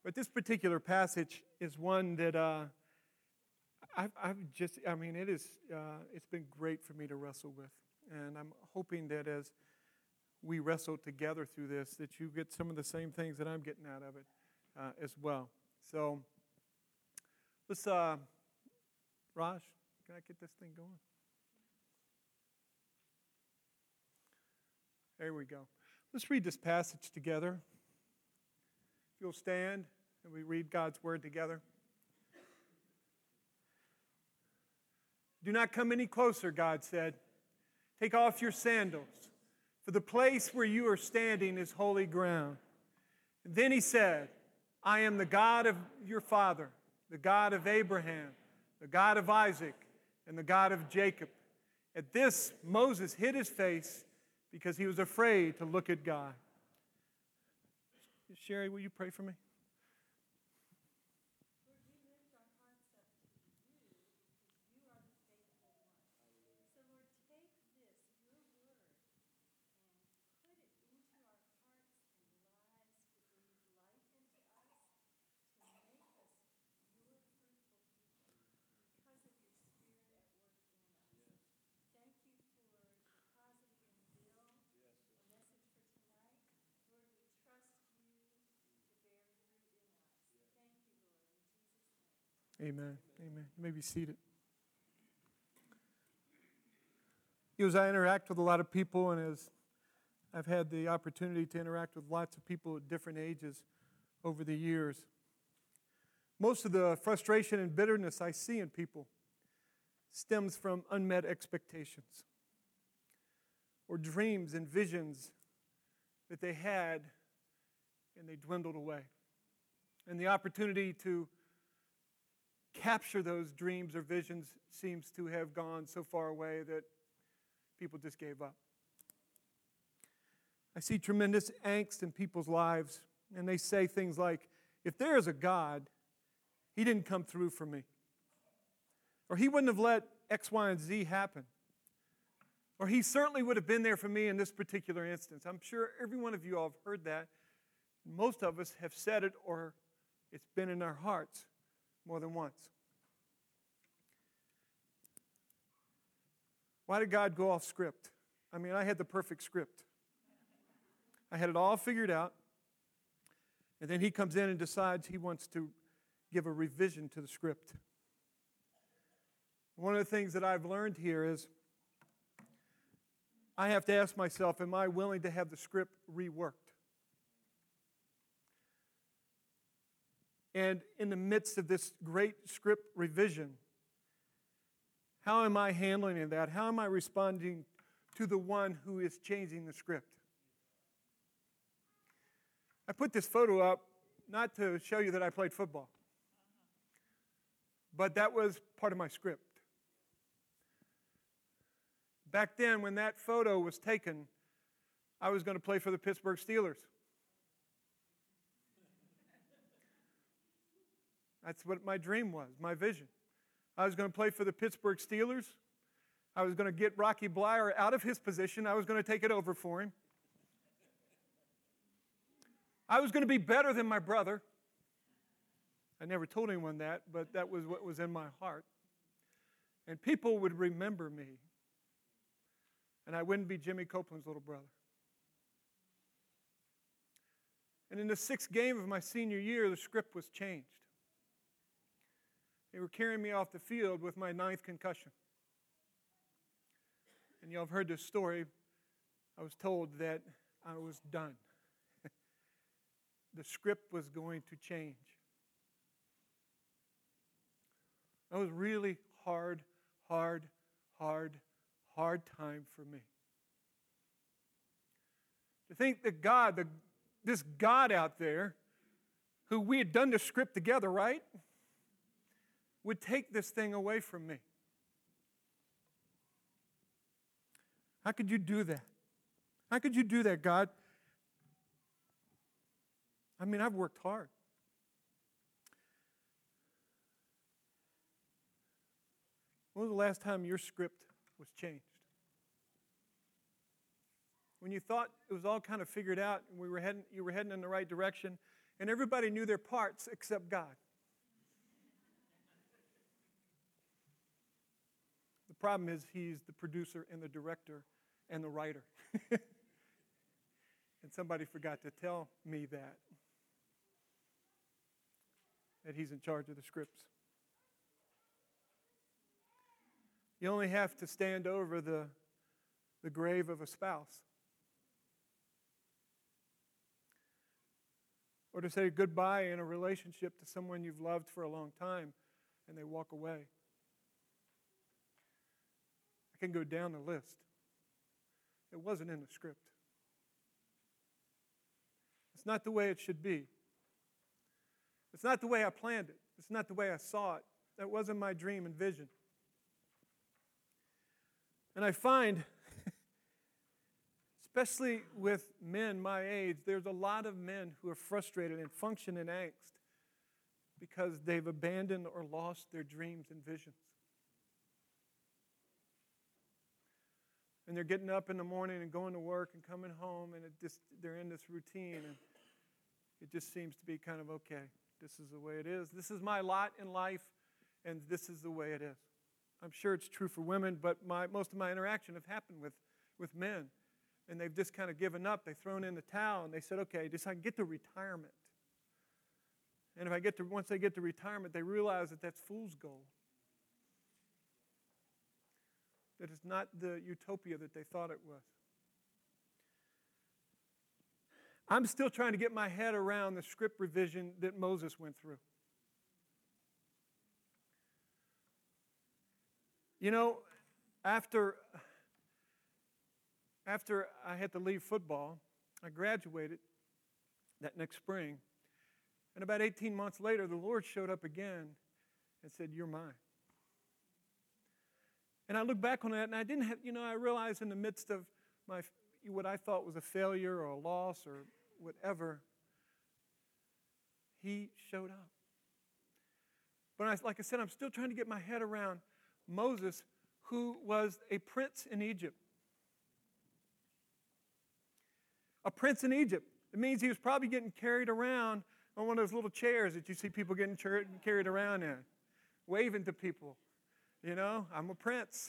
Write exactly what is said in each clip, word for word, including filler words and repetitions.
But this particular passage is one that uh, I've, I've just, I mean, it is, uh, it's been great for me to wrestle with. And I'm hoping that as we wrestle together through this, that you get some of the same things that I'm getting out of it uh, as well. So, let's, uh, Raj, can I get this thing going? There we go. Let's read this passage together. If you'll stand and we read God's word together. Do not come any closer, God said. Take off your sandals, for the place where you are standing is holy ground. And then he said, I am the God of your father, the God of Abraham, the God of Isaac, and the God of Jacob. At this, Moses hid his face because he was afraid to look at God. Sherry, will you pray for me? Amen. Amen. You may be seated. As I interact with a lot of people, and as I've had the opportunity to interact with lots of people at different ages over the years, most of the frustration and bitterness I see in people stems from unmet expectations or dreams and visions that they had and they dwindled away. And the opportunity to capture those dreams or visions seems to have gone so far away that people just gave up. I see tremendous angst in people's lives, and they say things like, if there is a God, He didn't come through for me. Or He wouldn't have let X, Y, and Z happen. Or He certainly would have been there for me in this particular instance. I'm sure every one of you all have heard that. Most of us have said it, or it's been in our hearts more than once. Why did God go off script? I mean, I had the perfect script. I had it all figured out. And then He comes in and decides He wants to give a revision to the script. One of the things that I've learned here is I have to ask myself, am I willing to have the script reworked? And in the midst of this great script revision, how am I handling that? How am I responding to the one who is changing the script? I put this photo up not to show you that I played football, but that was part of my script. Back then, when that photo was taken, I was going to play for the Pittsburgh Steelers. That's what my dream was, my vision. I was going to play for the Pittsburgh Steelers. I was going to get Rocky Bleier out of his position. I was going to take it over for him. I was going to be better than my brother. I never told anyone that, but that was what was in my heart. And people would remember me. And I wouldn't be Jimmy Copeland's little brother. And in the sixth game of my senior year, the script was changed. They were carrying me off the field with my ninth concussion. And y'all have heard this story. I was told that I was done. The script was going to change. That was really hard, hard, hard, hard time for me. To think that God, the, this God out there, who we had done the script together, right, would take this thing away from me. How could you do that? How could you do that, God? I mean, I've worked hard. When was the last time your script was changed? When you thought it was all kind of figured out and we were heading, you were heading in the right direction, and everybody knew their parts except God. The problem is he's the producer and the director and the writer. And somebody forgot to tell me that, that he's in charge of the scripts. You only have to stand over the, the grave of a spouse, or to say goodbye in a relationship to someone you've loved for a long time and they walk away. I can go down the list. It wasn't in the script. It's not the way it should be. It's not the way I planned it. It's not the way I saw it. That wasn't my dream and vision. And I find, especially with men my age, there's a lot of men who are frustrated and function in angst because they've abandoned or lost their dreams and visions. And they're getting up in the morning and going to work and coming home, and it just, they're in this routine, and it just seems to be kind of, okay, this is the way it is. This is my lot in life, and this is the way it is. I'm sure it's true for women, but my, most of my interaction have happened with, with men, and they've just kind of given up. They've thrown in the towel, and they said, okay, just I can get to retirement. And if I get to, once they get to retirement, they realize that that's fool's gold. That it's not the utopia that they thought it was. I'm still trying to get my head around the script revision that Moses went through. You know, after, after I had to leave football, I graduated that next spring. And about eighteen months later, the Lord showed up again and said, "You're mine." And I look back on that, and I didn't have, you know, I realized in the midst of my what I thought was a failure or a loss or whatever, He showed up. But I, like I said, I'm still trying to get my head around Moses, who was a prince in Egypt. A prince in Egypt. It means he was probably getting carried around on one of those little chairs that you see people getting carried around in, waving to people. You know, I'm a prince.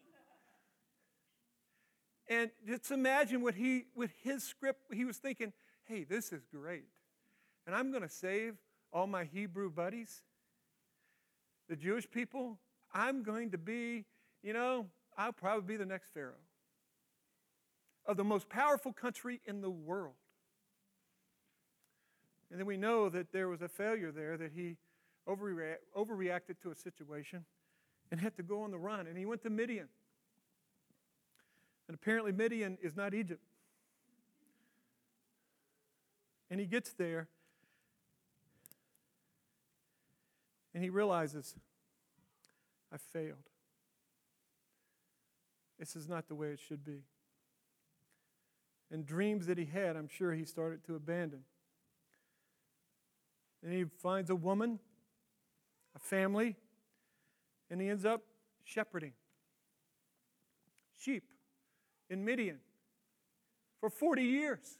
And just imagine what he, with his script, he was thinking, hey, this is great. And I'm going to save all my Hebrew buddies, the Jewish people. I'm going to be, you know, I'll probably be the next Pharaoh of the most powerful country in the world. And then we know that there was a failure there, that he overreact, overreacted to a situation and had to go on the run. And he went to Midian. And apparently Midian is not Egypt. And he gets there, and he realizes, I failed. This is not the way it should be. And dreams that he had, I'm sure he started to abandon. And he finds a woman, a family, and he ends up shepherding sheep in Midian for forty years.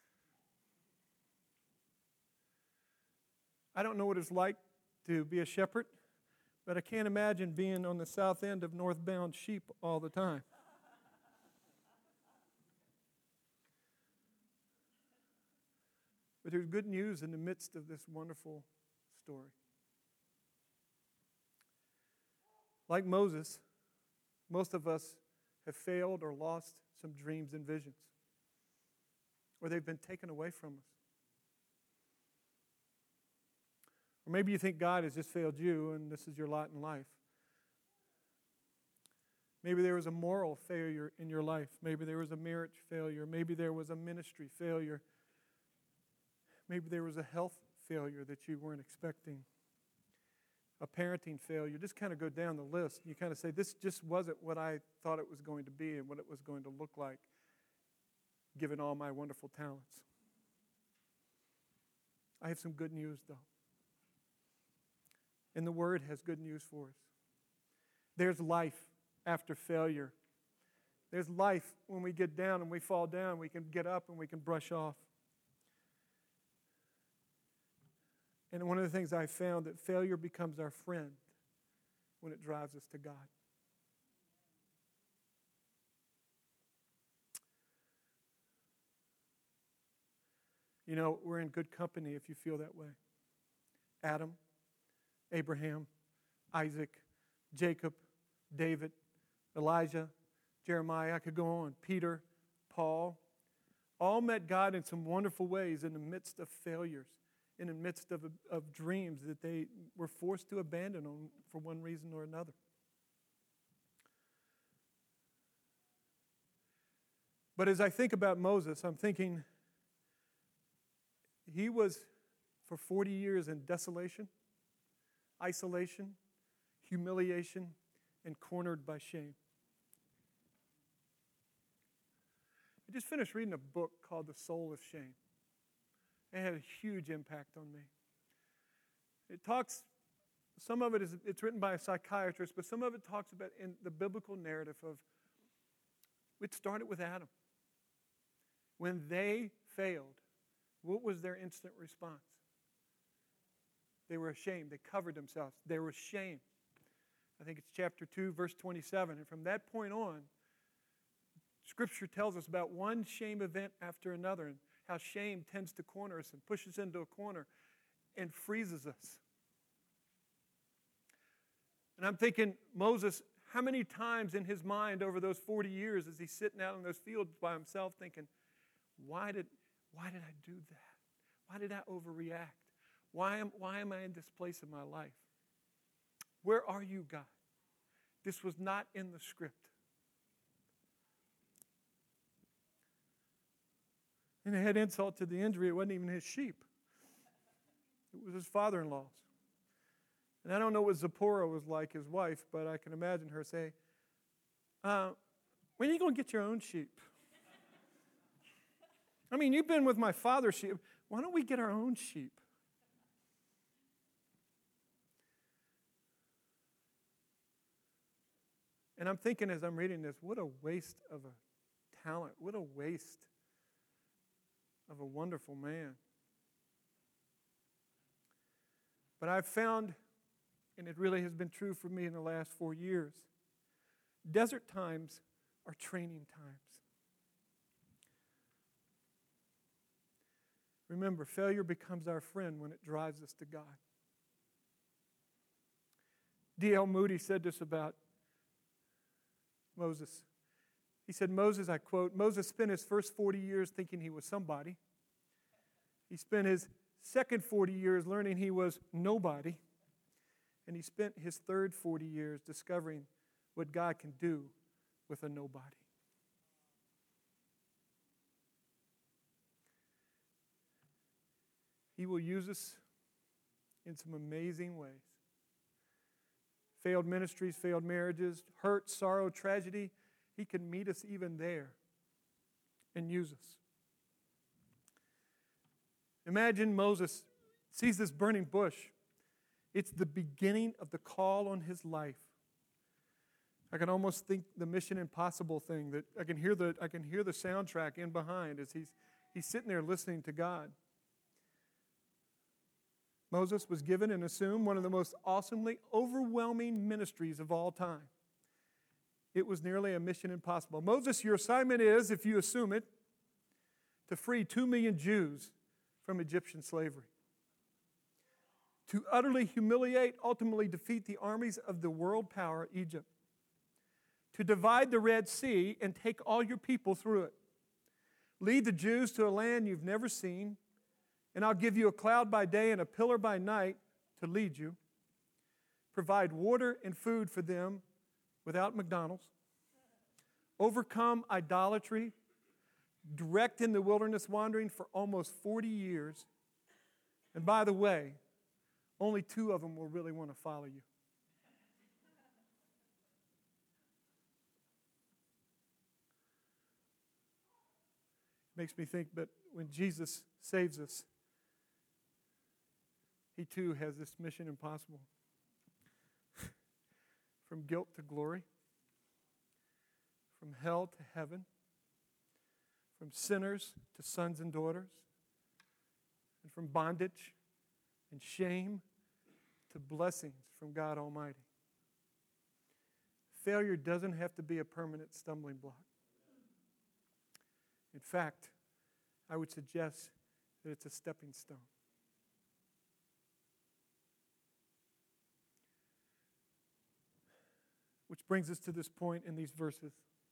I don't know what it's like to be a shepherd, but I can't imagine being on the south end of northbound sheep all the time. But there's good news in the midst of this wonderful story. Like Moses, most of us have failed or lost some dreams and visions, or they've been taken away from us. Or maybe you think God has just failed you and this is your lot in life. Maybe there was a moral failure in your life. Maybe there was a marriage failure. Maybe there was a ministry failure. Maybe there was a health failure that you weren't expecting. A parenting failure. Just kind of go down the list. You kind of say, this just wasn't what I thought it was going to be and what it was going to look like, given all my wonderful talents. I have some good news, though. And the Word has good news for us. There's life after failure. There's life when we get down and we fall down. We can get up and we can brush off. And one of the things I found that failure becomes our friend when it drives us to God. You know, we're in good company if you feel that way. Adam, Abraham, Isaac, Jacob, David, Elijah, Jeremiah, I could go on, Peter, Paul, all met God in some wonderful ways in the midst of failures, in the midst of, of dreams that they were forced to abandon on, for one reason or another. But as I think about Moses, I'm thinking he was for forty years in desolation, isolation, humiliation, and cornered by shame. I just finished reading a book called The Soul of Shame. It had a huge impact on me. It talks, some of it is, it's written by a psychiatrist, but some of it talks about in the biblical narrative of, it started with Adam. When they failed, what was their instant response? They were ashamed. They covered themselves. They were ashamed. I think it's chapter two, verse twenty-seven. And from that point on, Scripture tells us about one shame event after another and how shame tends to corner us and pushes into a corner and freezes us. And I'm thinking, Moses, how many times in his mind over those forty years is he sitting out in those fields by himself thinking, why did, why did I do that? Why did I overreact? Why am, why am I in this place in my life? Where are you, God? This was not in the script. And to add insult to the injury, it wasn't even his sheep. It was his father-in-law's. And I don't know what Zipporah was like, his wife, but I can imagine her say, uh, when are you going to get your own sheep? I mean, you've been with my father's sheep. Why don't we get our own sheep? And I'm thinking as I'm reading this, what a waste of a talent. What a waste of a wonderful man. But I've found, and it really has been true for me in the last four years, desert times are training times. Remember, failure becomes our friend when it drives us to God. D L Moody said this about Moses. He said, Moses, I quote, Moses spent his first forty years thinking he was somebody. He spent his second forty years learning he was nobody. And he spent his third forty years discovering what God can do with a nobody. He will use us in some amazing ways. Failed ministries, failed marriages, hurt, sorrow, tragedy. He can meet us even there and use us. Imagine Moses sees this burning bush. It's the beginning of the call on his life. I can almost think the Mission Impossible thing, that I can hear the I can hear the soundtrack in behind as he's he's sitting there listening to God. Moses was given and assumed one of the most awesomely overwhelming ministries of all time. It was nearly a mission impossible. Moses, your assignment is, if you assume it, to free two million Jews from Egyptian slavery. To utterly humiliate, ultimately defeat the armies of the world power, Egypt. To divide the Red Sea and take all your people through it. Lead the Jews to a land you've never seen, and I'll give you a cloud by day and a pillar by night to lead you. Provide water and food for them without McDonald's. Overcome idolatry. Direct in the wilderness wandering for almost forty years. And by the way, only two of them will really want to follow you. Makes me think, but when Jesus saves us, He too has this mission impossible. From guilt to glory, from hell to heaven, from sinners to sons and daughters, and from bondage and shame to blessings from God Almighty. Failure doesn't have to be a permanent stumbling block. In fact, I would suggest that it's a stepping stone. Which brings us to this point in these verses.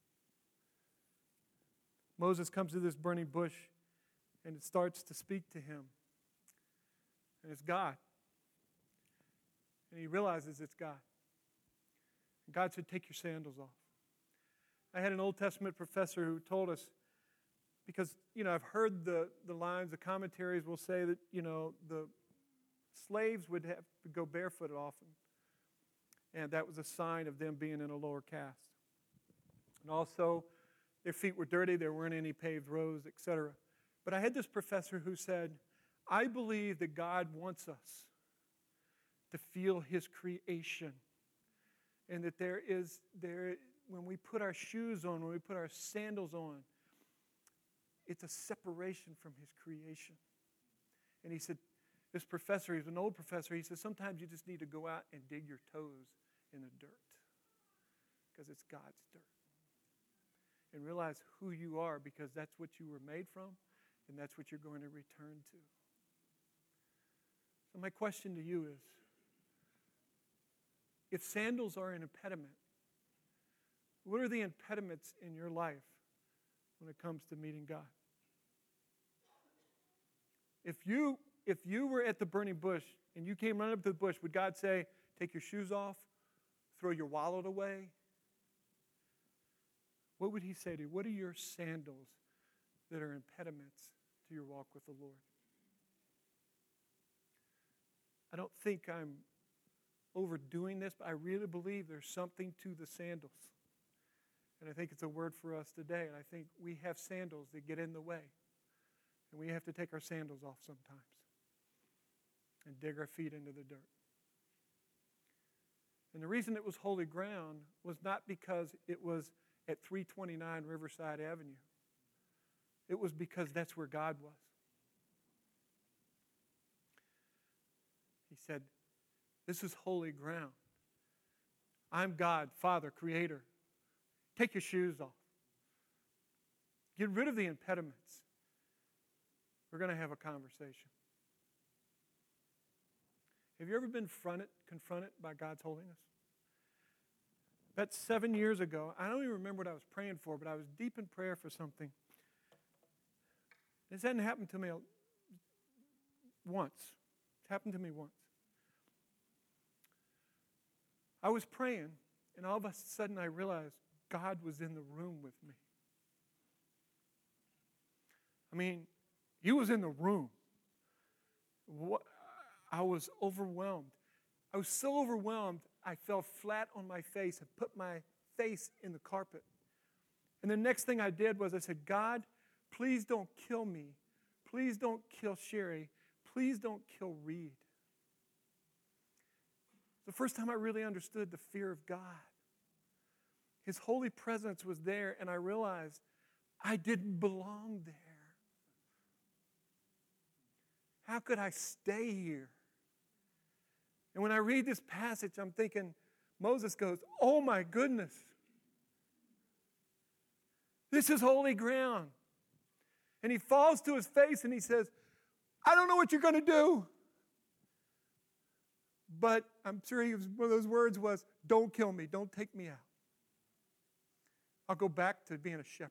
Moses comes to this burning bush, and it starts to speak to him. And it's God. And he realizes it's God. And God said, take your sandals off. I had an Old Testament professor who told us, because, you know, I've heard the, the lines, the commentaries will say that, you know, the slaves would have to go barefooted often. And that was a sign of them being in a lower caste. And also, their feet were dirty, there weren't any paved roads, et cetera. But I had this professor who said, I believe that God wants us to feel His creation. And that there is, there, when we put our shoes on, when we put our sandals on, it's a separation from His creation. And he said, this professor, he's an old professor, he said, sometimes you just need to go out and dig your toes in the dirt. Because it's God's dirt. And realize who you are, because that's what you were made from, and that's what you're going to return to. So my question to you is, if sandals are an impediment, what are the impediments in your life when it comes to meeting God? If you, if you were at the burning bush and you came running up to the bush, would God say, take your shoes off, throw your wallet away? What would He say to you? What are your sandals that are impediments to your walk with the Lord? I don't think I'm overdoing this, but I really believe there's something to the sandals. And I think it's a word for us today. And I think we have sandals that get in the way. And we have to take our sandals off sometimes and dig our feet into the dirt. And the reason it was holy ground was not because it was at three twenty-nine Riverside Avenue. It was because that's where God was. He said, this is holy ground. I'm God, Father, Creator. Take your shoes off. Get rid of the impediments. We're going to have a conversation. Have you ever been fronted, confronted by God's holiness? That's seven years ago. I don't even remember what I was praying for, but I was deep in prayer for something. This hadn't happened to me once. It's happened to me once. I was praying, and all of a sudden I realized God was in the room with me. I mean, He was in the room. I was overwhelmed. I was so overwhelmed, I fell flat on my face and put my face in the carpet. And the next thing I did was I said, God, please don't kill me. Please don't kill Sherry. Please don't kill Reed. The first time I really understood the fear of God. His holy presence was there, and I realized I didn't belong there. How could I stay here? And when I read this passage, I'm thinking, Moses goes, oh my goodness. This is holy ground. And he falls to his face and he says, I don't know what you're going to do. But I'm sure he was, one of those words was, don't kill me, don't take me out. I'll go back to being a shepherd.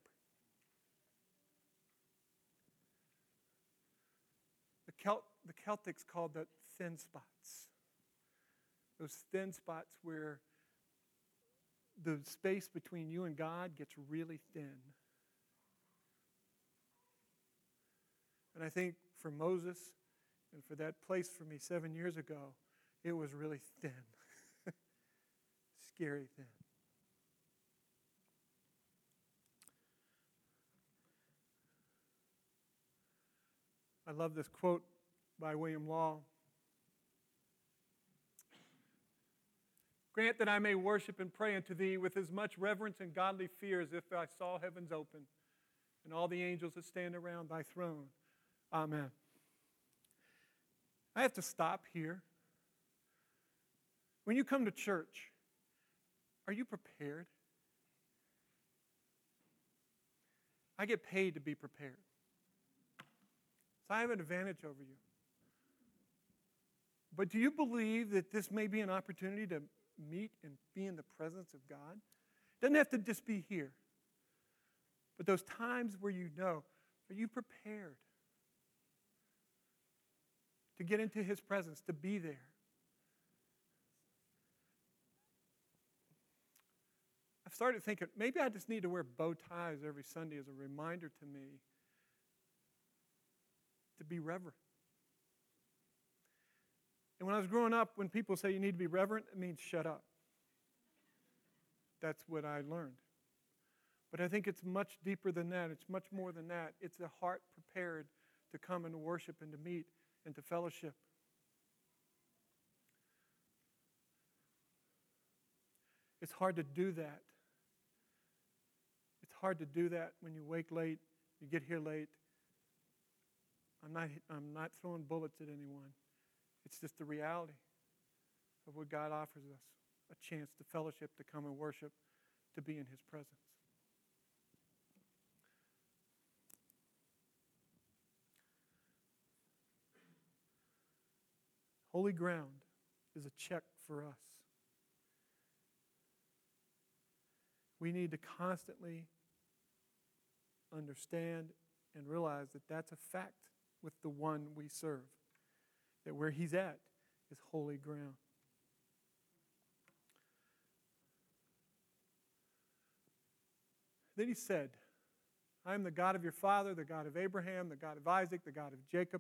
The, Celt, the Celtics called that thin spots. Those thin spots where the space between you and God gets really thin. And I think for Moses and for that place for me seven years ago, it was really thin. Scary thin. I love this quote by William Law. Grant that I may worship and pray unto thee with as much reverence and godly fear as if I saw heavens open and all the angels that stand around thy throne. Amen. I have to stop here. When you come to church, are you prepared? I get paid to be prepared. So I have an advantage over you. But do you believe that this may be an opportunity to meet and be in the presence of God? It doesn't have to just be here. But those times where you know, are you prepared to get into His presence, to be there? I've started thinking, maybe I just need to wear bow ties every Sunday as a reminder to me to be reverent. And when I was growing up, when people say you need to be reverent, it means shut up. That's what I learned. But I think it's much deeper than that. It's much more than that. It's a heart prepared to come and to worship and to meet and to fellowship. It's hard to do that. It's hard to do that when you wake late, you get here late. I'm not, I'm not throwing bullets at anyone. It's just the reality of what God offers us, a chance to fellowship, to come and worship, to be in His presence. Holy ground is a check for us. We need to constantly understand and realize that that's a fact with the one we serve. That where He's at is holy ground. Then He said, I am the God of your father, the God of Abraham, the God of Isaac, the God of Jacob.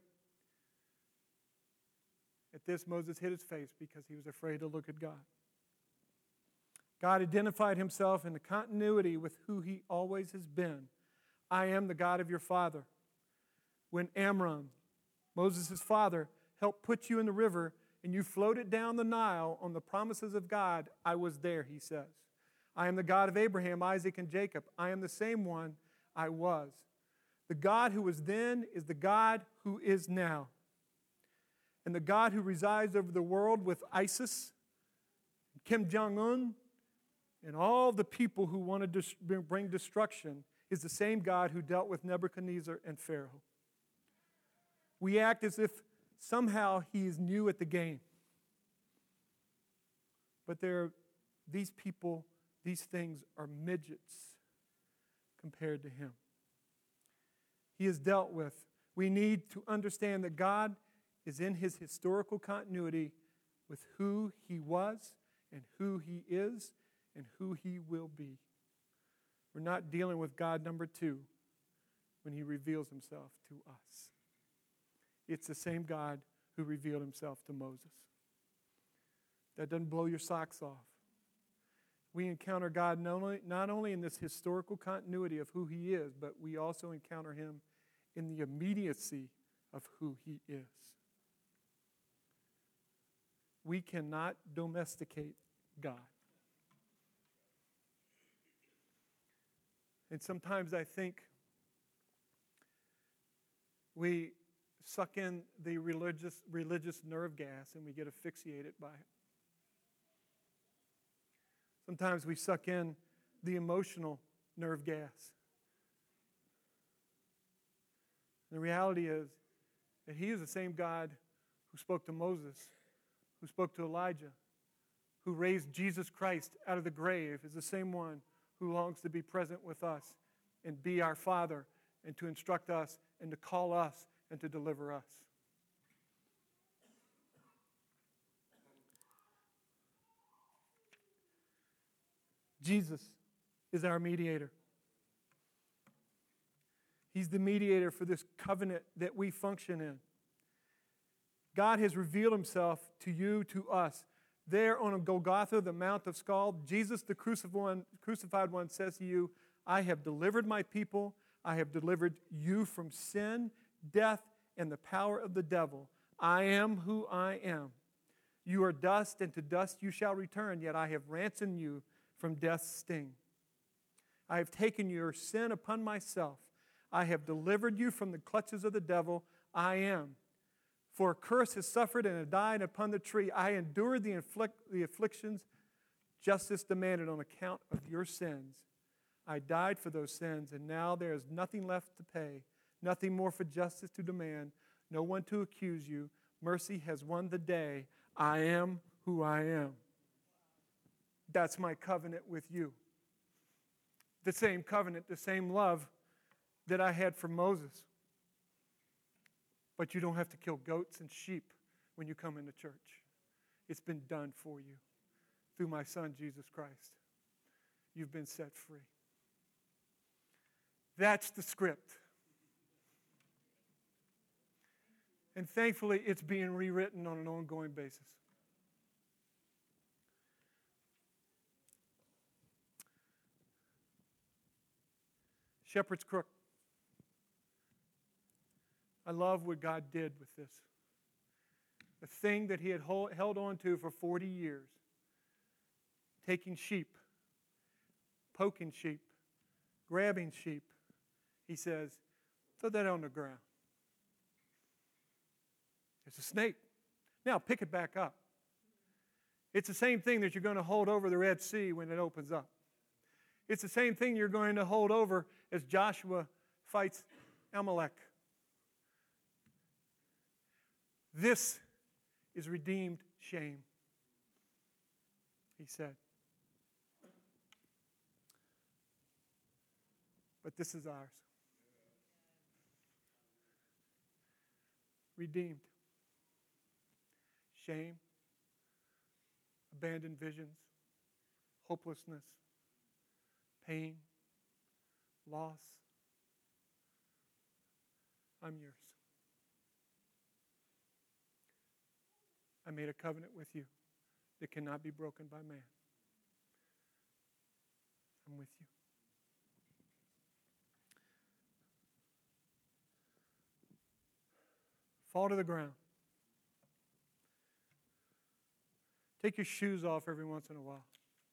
At this, Moses hid his face because he was afraid to look at God. God identified Himself in the continuity with who He always has been. I am the God of your father. When Amram, Moses' father, helped put you in the river and you floated down the Nile on the promises of God, I was there, He says. I am the God of Abraham, Isaac, and Jacob. I am the same one I was. The God who was then is the God who is now. And the God who resides over the world with ISIS, Kim Jong-un, and all the people who want to bring destruction is the same God who dealt with Nebuchadnezzar and Pharaoh. We act as if somehow He is new at the game. But there, these people, these things are midgets compared to Him. He has dealt with. We need to understand that God is in His historical continuity with who He was and who He is and who He will be. We're not dealing with God number two when He reveals Himself to us. It's the same God who revealed Himself to Moses. That doesn't blow your socks off. We encounter God not only, not only in this historical continuity of who He is, but we also encounter Him in the immediacy of who He is. We cannot domesticate God. And sometimes I think we suck in the religious, religious nerve gas and we get asphyxiated by it. Sometimes we suck in the emotional nerve gas. And the reality is that He is the same God who spoke to Moses, who spoke to Elijah, who raised Jesus Christ out of the grave, is the same one who longs to be present with us and be our Father and to instruct us and to call us and to deliver us. Jesus is our mediator. He's the mediator for this covenant that we function in. God has revealed Himself to you, to us. There on Golgotha, the Mount of Skull, Jesus, the crucified one, crucified one, says to you, I have delivered my people. I have delivered you from sin, death, and the power of the devil. I am who I am. You are dust, and to dust you shall return, yet I have ransomed you from death's sting. I have taken your sin upon myself. I have delivered you from the clutches of the devil. I am For a curse has suffered and has died upon the tree. I endured the, inflict, the afflictions justice demanded on account of your sins. I died for those sins, and now there is nothing left to pay, nothing more for justice to demand, no one to accuse you. Mercy has won the day. I am who I am. That's my covenant with you. The same covenant, the same love that I had for Moses. But you don't have to kill goats and sheep when you come into church. It's been done for you through my Son, Jesus Christ. You've been set free. That's the script. And thankfully, it's being rewritten on an ongoing basis. Shepherd's crook. I love what God did with this. The thing that he had hold, held on to for forty years. Taking sheep, poking sheep, grabbing sheep. He says, throw that on the ground. It's a snake. Now pick it back up. It's the same thing that you're going to hold over the Red Sea when it opens up. It's the same thing you're going to hold over as Joshua fights Amalek. This is redeemed shame, he said. But this is ours. Redeemed. Shame, abandoned visions, hopelessness, pain, loss. I'm yours. I made a covenant with you that cannot be broken by man. I'm with you. Fall to the ground. Take your shoes off every once in a while.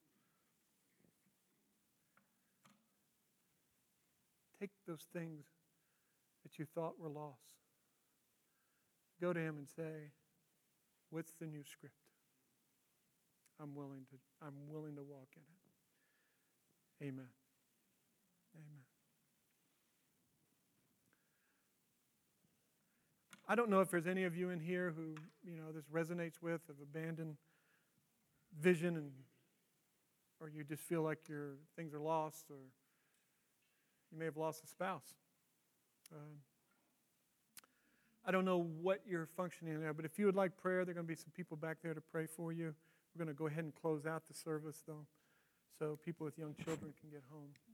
Take those things that you thought were lost. Go to him and say, what's the new script? I'm willing to, I'm willing to walk in it. Amen. Amen. I don't know if there's any of you in here who, you know, this resonates with, of abandoned vision, and or you just feel like your things are lost, or you may have lost a spouse. Um, I don't know what you're functioning in there, but if you would like prayer, there are going to be some people back there to pray for you. We're going to go ahead and close out the service, though, so people with young children can get home.